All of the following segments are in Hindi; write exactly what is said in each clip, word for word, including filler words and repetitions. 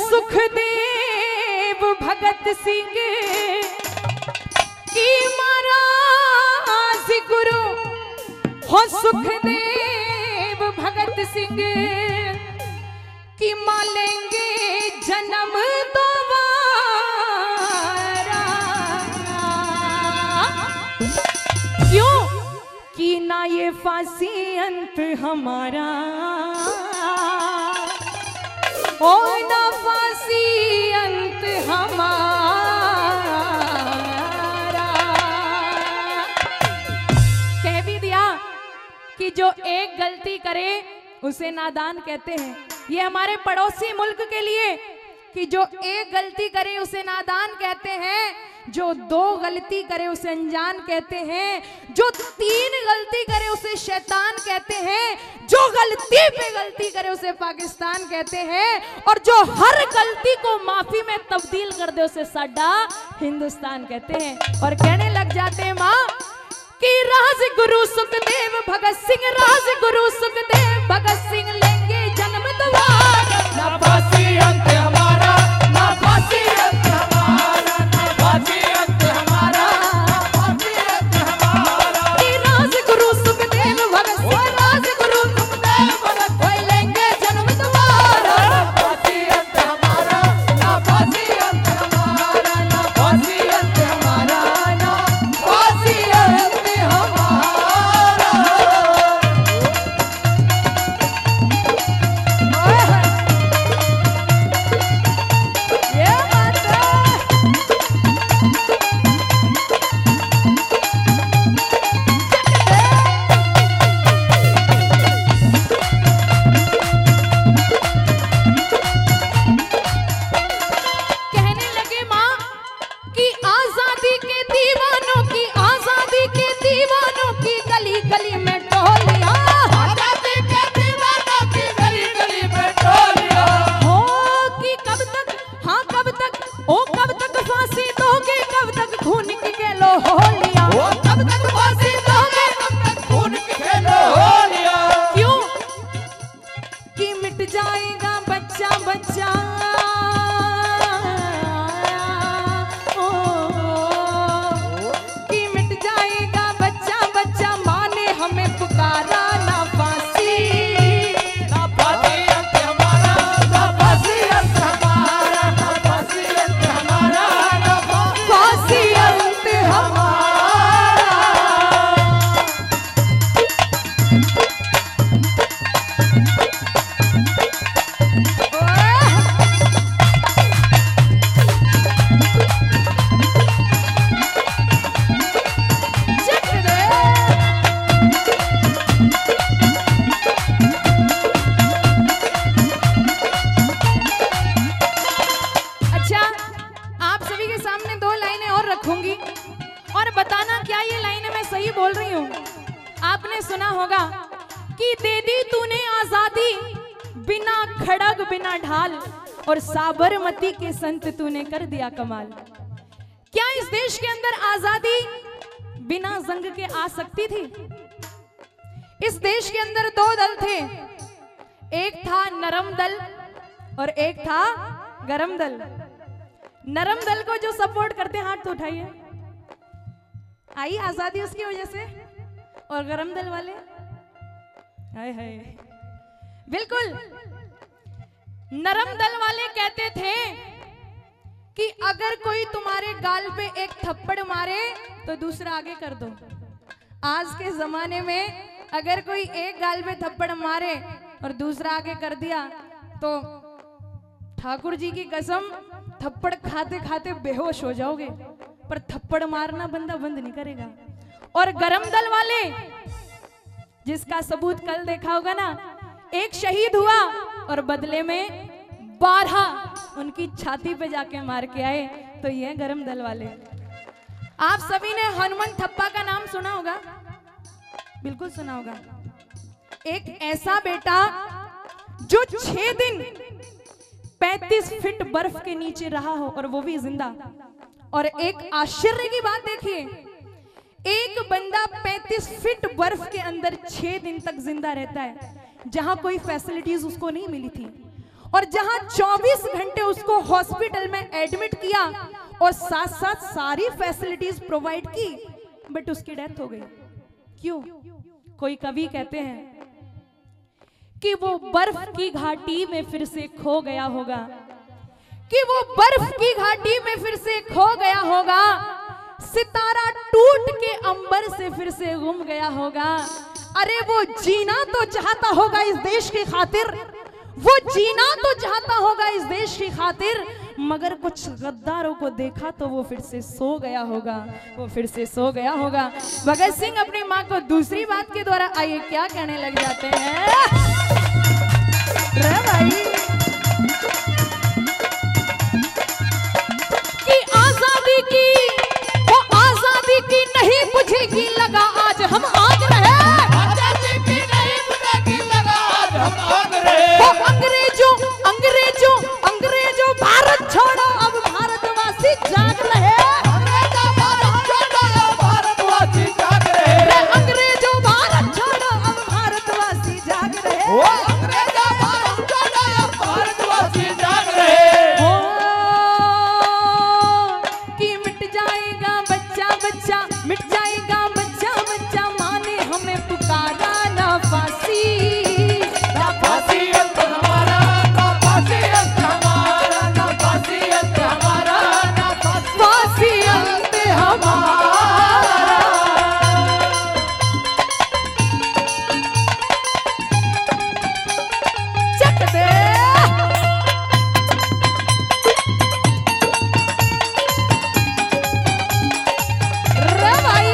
सुखदेव भगत सिंह की महाराज गुरु हो सुखदेव भगत सिंह की मालेंगे जन्म दोबारा। क्यों कि ना ये फांसी अंत हमारा, ओ ना फांसी अंत हमारा। कह भी दिया कि जो एक गलती करे उसे नादान कहते हैं। ये हमारे पड़ोसी मुल्क के लिए कि जो एक गलती करे उसे नादान कहते हैं, जो दो गलती करे उसे अनजान कहते हैं, जो तीन गलती करे उसे शैतान कहते हैं, जो गलती पे गलती करे उसे पाकिस्तान कहते हैं, और जो हर गलती को माफी में तब्दील कर दे उसे साडा हिंदुस्तान कहते हैं। और कहने लग जाते हैं माँ कि राजगुरु सुखदेव भगत सिंह, राजगुरु सुखदेव भगत सिंह लेंगे जन्म दोबारा। ना फांसी अंत हमारा, ना फांसी अंत हमारा, ना फांसी अंत हमारा, ना फांसी अंत हमारा। कि राजगुरु सुखदेव भगत सिंह, राजगुरु सुखदेव भगत सिंह लेंगे जन्म दोबारा। ना फांसी अंत हमारा, ना फांसी अंत हमारा, ना फांसी अंत हमारा, ना फांसी अंत हमारा। ये बात है। कहने लगे माँ कि आजादी के दीवानों की, आजादी के दीवानों की गली गली में टोलियां, आजादी के दीवानों की गली गली में टोलियां। हो कि कब तक, हाँ कब तक, ओ कब तक फांसी दोगे, कब तक खून की गेलो होलियां। वो कब तक फांसी दोगे, कब तक खून की खेलो होलियां। क्यों कि मिट जाएगा बच्चा बच्चा, ओ, कि मिट जाएगा बच्चा बच्चा, माँ ने हमें पुकारा। ना फांसी, ना फांसी अंत हमारा, ना फांसी अंत हमारा, ना फांसी अंत हमारा, ना फांसी अंत हमारा। चक रे। अच्छा, आप सभी के सामने दो लाइनें और रखूंगी और बताना क्या ये लाइनें मैं सही बोल रही हूँ। आपने सुना होगा कि दे दी तूने आजादी बिना खड़ग बिना ढाल, और साबरमती के संत तूने कर दिया कमाल। क्या इस देश के अंदर आजादी बिना जंग के आ सकती थी? इस देश के अंदर दो दल थे, एक था नरम दल और एक था गरम दल। नरम दल को जो सपोर्ट करते हैं हाथ तो उठाइए, आई आजादी उसकी वजह से। और गरम दल वाले, हाय हाय, बिल्कुल नरम दल वाले कहते थे कि अगर कोई तुम्हारे गाल पे एक थप्पड़ मारे तो दूसरा आगे कर दो। आज के जमाने में अगर कोई एक गाल पे थप्पड़ मारे और दूसरा आगे कर दिया तो ठाकुर जी की कसम थप्पड़ खाते खाते बेहोश हो जाओगे, पर थप्पड़ मारना बंदा बंद नहीं करेगा। और गरम दल वाले, जिसका सबूत कल देखा होगा ना, एक शहीद हुआ और बदले में बारह उनकी छाती पे जाके मार के आए, तो ये गरम दल वाले। आप सभी ने हनुमान थप्पा का नाम सुना होगा, बिल्कुल सुना होगा। एक ऐसा बेटा जो छह दिन पैंतीस फीट बर्फ के नीचे रहा हो और वो भी जिंदा। और एक आश्चर्य की बात देखिए, एक बंदा पैंतीस फीट बर्फ के अंदर छह दिन तक जिंदा रहता है, जहां कोई फैसिलिटीज उसको नहीं मिली थी। और जहां चौबीस घंटे उसको हॉस्पिटल में एडमिट किया और साथ साथ सारी फैसिलिटीज प्रोवाइड की, बट उसकी डेथ हो गई। क्यों? कोई कवि कहते हैं कि वो बर्फ की घाटी में फिर से खो गया होगा, कि वो बर्फ की घाटी में फिर से खो गया होगा, सितारा टूट के अंबर से फिर से गुम गया होगा। अरे वो जीना तो चाहता होगा इस देश की खातिर, वो जीना तो चाहता होगा इस देश की खातिर, मगर कुछ गद्दारों को देखा तो वो फिर से सो गया होगा, वो फिर से सो गया होगा। भगत सिंह अपनी माँ को दूसरी बात के द्वारा आइए क्या कहने लग जाते हैं। रे भाई कि आजादी की, वो आजादी की नहीं बुझेगी लगा आज हम आग रहे, आजादी की नहीं बुझेगी लगा आज हम आग रहे। वो अंग्रेजों अंग्रेजों अंग्रेजों भारत छोड़ो अब भारतवासी जाग रहे, अंग्रेजों भारत छोड़ो अब भारतवासी जाग रहे। रे अंग्रेजों भारत छोड़ो अब भारतवासी जाग रहे। वो अंग्रेजों भारत छोड़ो अब भारतवासी जाग रहे। हो कि मिट जाएगा बच्चा बच्चा, मिट जाएगा बच्चा बच्चा, माने हमें पुकारा ना फांसी, ना फांसी अंत हमारा, ना फांसी अंत हमारा, ना फांसी अंत हमारा, ना फांसी फांसी अंत हमारा। चक दे रे भाई।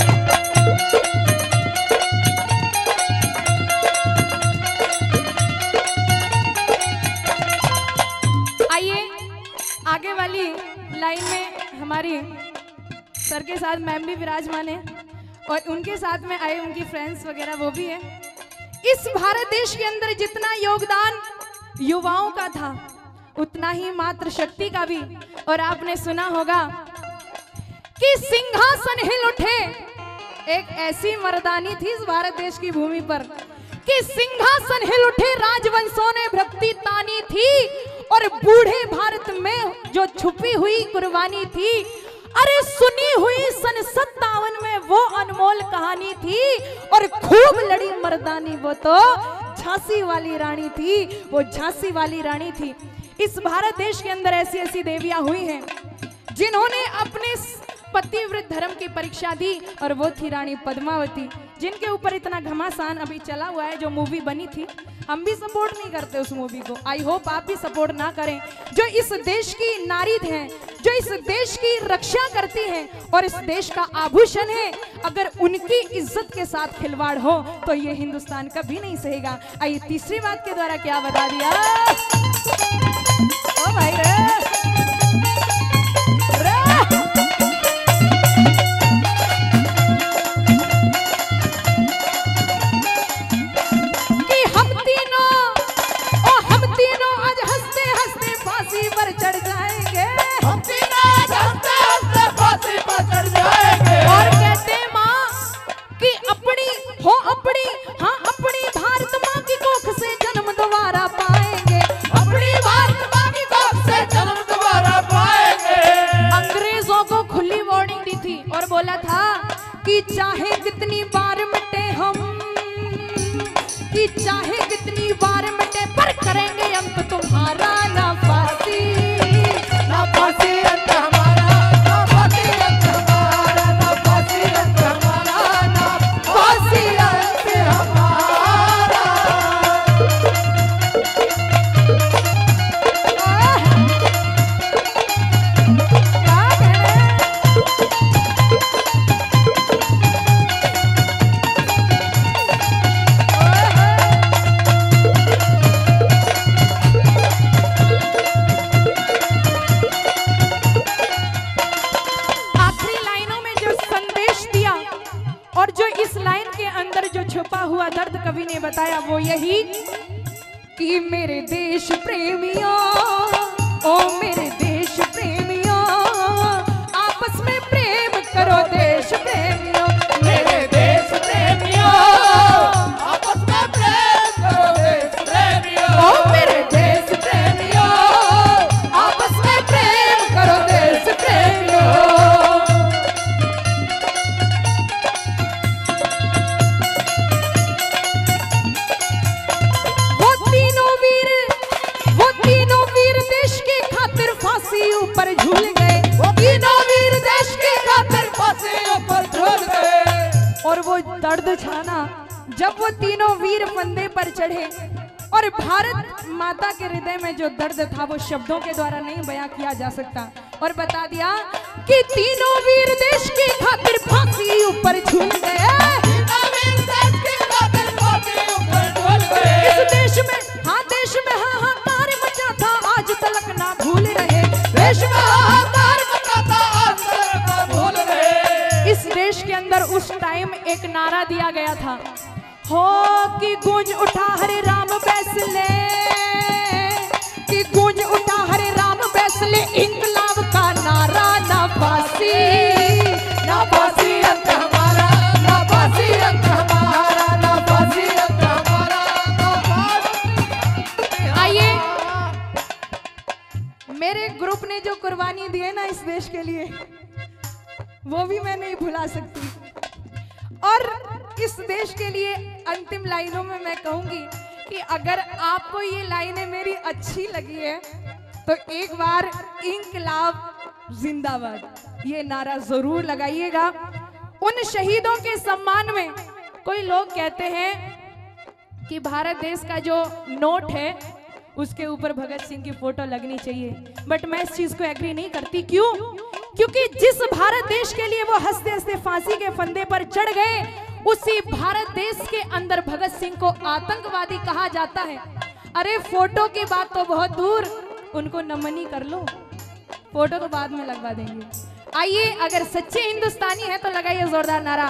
आइए आगे वाली लाइन में हमारी सर के साथ मैम भी विराजमान है और उनके साथ में आए उनकी फ्रेंड्स वगैरह वो भी है। इस भारत देश के अंदर जितना योगदान युवाओं का था उतना ही मातृ शक्ति का भी। और आपने सुना होगा कि सिंहासन हिल उठे, एक ऐसी मर्दानी थी इस भारत देश की भूमि पर कि सिंहासन हिल उठे, राजवंशों ने भक्ति तानी थी और बूढ़े भारत में जो छुपी हुई कुर्बानी थी, अरे सुनी हुई सन सत्तावन में वो अनमोल कहानी थी और खूब लड़ी मर्दानी वो तो झांसी वाली रानी थी, वो झांसी वाली रानी थी। इस भारत देश के अंदर ऐसी ऐसी देवियां हुई हैं जिन्होंने अपने पतिव्रत धर्म की परीक्षा दी और वो थी रानी पद्मावती, जिनके ऊपर इतना घमासान अभी चला हुआ है। जो मूवी बनी थी हम भी सपोर्ट नहीं करते उस मूवी को, आई होप आप भी सपोर्ट ना करें। जो इस देश की नारी हैं, जो इस देश की रक्षा करती हैं और इस देश का आभूषण है, अगर उनकी इज्जत के साथ खिलवाड़ हो तो ये हिंदुस्तान कभी नहीं सहेगा। आइए तीसरी बात के द्वारा क्या बता दिया ओ भाई रे, रे। कि हम तीनों ओ हम तीनों आज हंसते हंसते फांसी पर चढ़ जाएंगे, हम तीनों आज हंसते हंसते फांसी पर चढ़ जाएंगे। और कहते माँ कि अपनी हो अपनी हाँ अपनी भारत माँ की कोख से जन्म दोबारा पाएंगे, अपनी भारत माँ की कोख से जन्म दोबारा पाएंगे। अंग्रेजों को खुली वार्निंग दी थी और बोला था कि चाहे कितनी बार मिटे हम, कि चाहे कितनी बार मिटे पर करेंगे अंत तुम्हारा ना फांसी, ना फांसी अंत हमारा, ना फांसी अंत हमारा, ना फांसी अंत हमारा, ना फांसी अंत हमारा। आह! क्या कहने? आखिरी लाइनों में जो संदेश दिया और जो इस लाइन के अंदर जो छुपा हुआ दर्द कवि ने बताया वो यही कि मेरे देश प्रेमियों, ओ मेरे देश प्रेमियों, आपस में प्रेम करो देश प्रेमियों, मेरे देश प्रेमियों, आपस में प्रेम करो देश प्रेमियों। ओ मेरे देश वो तीनों वीर फंदे पर चढ़े और भारत माता के हृदय में जो दर्द था वो शब्दों के द्वारा नहीं बयां किया जा सकता, और बता दिया कि तीनों वीर देश की खातिर फांसी ऊपर झूल गए। इस देश में हाँ देश में हाहाकार मचा था, आज तलक ना भूल रहे। देश में हाहाकार मचा था, आज तलक ना भूल रहे। इस देश के अंदर उस टाइम एक नारा दिया गया था, हो कि गूंज उठा हरे राम फैसले, कि गूंज उठा हरे राम फैसले, इंकलाब का नारा, ना फांसी ना फांसी अंत हमारा, ना फांसी अंत हमारा, ना फांसी अंत हमारा, ना फांसी। आइए, मेरे ग्रुप ने जो कुर्बानी दी है ना इस देश के लिए, वो भी मैं नहीं भुला सकती। और इस देश के लिए अंतिम लाइनों में मैं कहूंगी कि अगर आपको ये लाइनें मेरी अच्छी लगी है तो एक बार इंकलाब जिंदाबाद ये नारा जरूर लगाइएगा। उन शहीदों के सम्मान में कोई लोग कहते हैं कि भारत देश का जो नोट है उसके ऊपर भगत सिंह की फोटो लगनी चाहिए, बट मैं इस चीज को एग्री नहीं करती। क्यों? क्योंकि जिस भारत देश के लिए वो हंसते हंसते फांसी के फंदे पर चढ़ गए, उसी भारत देश के अंदर भगत सिंह को आतंकवादी कहा जाता है। अरे फोटो की बात तो बहुत दूर, उनको नमनी कर लो, फोटो तो बाद में लगवा देंगे। आइए, अगर सच्चे हिंदुस्तानी है तो लगाइए जोरदार नारा,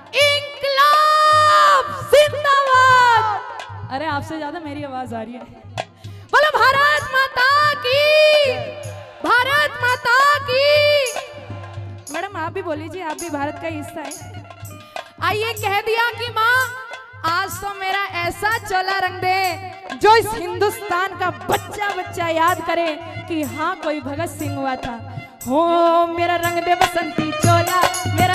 इंकलाब जिंदाबाद। अरे आपसे ज्यादा मेरी आवाज आ रही है। बोलो भारत माता की, भारत माता की। मैडम आप भी बोलीजिए, आप भी भारत का हिस्सा है। आइए, कह दिया कि माँ आज तो मेरा ऐसा चोला रंग दे जो इस हिंदुस्तान का बच्चा बच्चा याद करे कि हाँ कोई भगत सिंह हुआ था। हो मेरा रंग दे बसंती चोला, मेरा